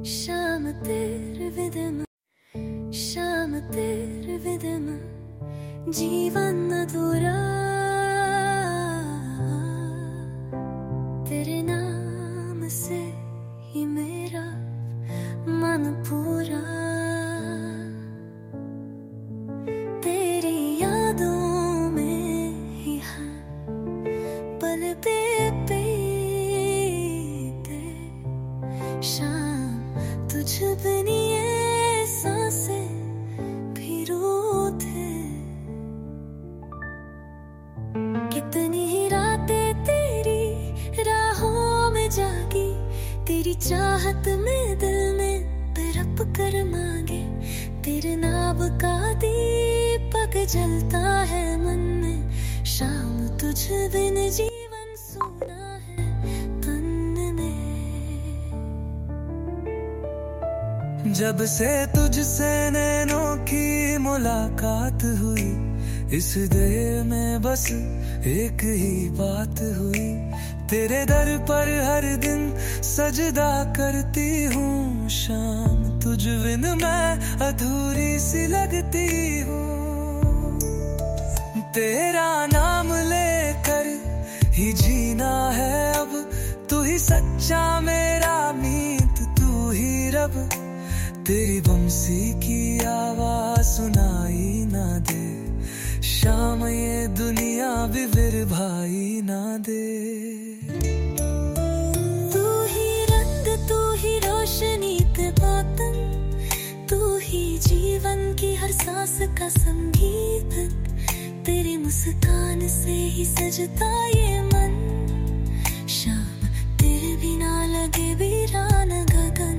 शाम तेरे विदमा शाम तेरे विदमा जीवन अधूरा तेरे नाम से ही मेरा मन पूरा तेरी यादों में ही हाँ पल पे शाम तुझ बिनी ये सांसें भी रूठे कितनी ही रातें तेरी राहों में जागी तेरी चाहत में दिल में तड़प कर मांगे तेरे नाम का दीपक जलता है मन में शाम तुझ बिन जीवन सूना है तन में। जब से तुझसे नैनों की मुलाकात हुई इस दिल में बस एक ही बात हुई तेरे दर पर हर दिन सजदा करती हूँ शाम तुझ बिन मैं अधूरी सी लगती हूँ तेरा नाम लेकर ही जीना है अब तू ही सच्चा मेरा मीत तू ही रब तेरी बंसी की आवाज सुनाई ना दे शाम ये दुनिया भी फिर भाई ना दे तू ही रंग तू ही रोशनी के बातन तू ही जीवन की हर सांस का संगीत तेरी मुस्कान से ही सजता ये मन शाम तेरे बिना लगे वीरान गगन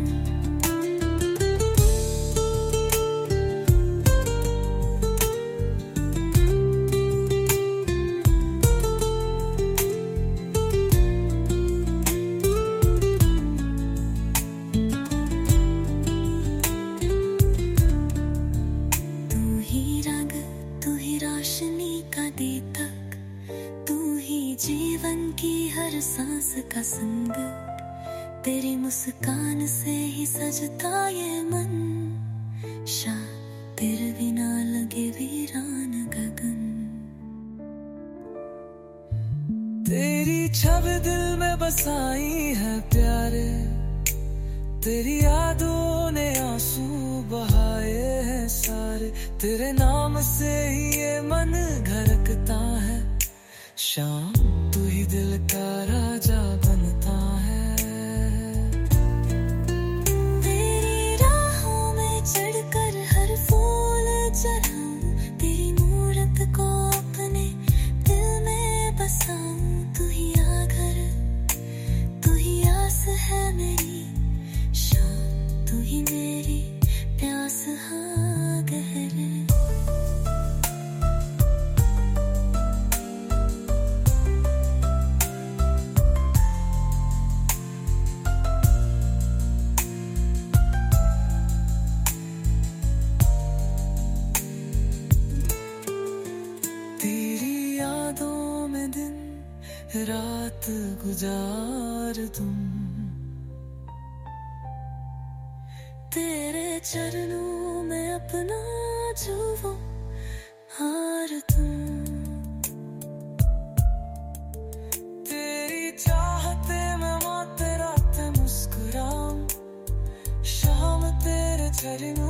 जीवन की हर सांस का संग तेरी मुस्कान से ही सजता ये मन शाम तेरे बिना लगे वीरान गगन तेरी छब दिल में बसाई है प्यारे तेरी यादों ने आंसू बहाए हैं सारे तेरे नाम से ही ये मन धड़कता है शाम तू ही दिल का राजा बनता है तेरी राहों में चढ़कर हर फूल चढ़ाऊं तेरी मूरत को अपने दिल में बसाऊं तू ही आगर तू ही आस है मेरी शाम तू ही मेरी प्यास हाँ गहरे रात गुजार तुम तेरे चरणों में अपना जो वो हार तुम तेरी चाहते में माते रात मुस्कुराऊं शाम तेरे चरणों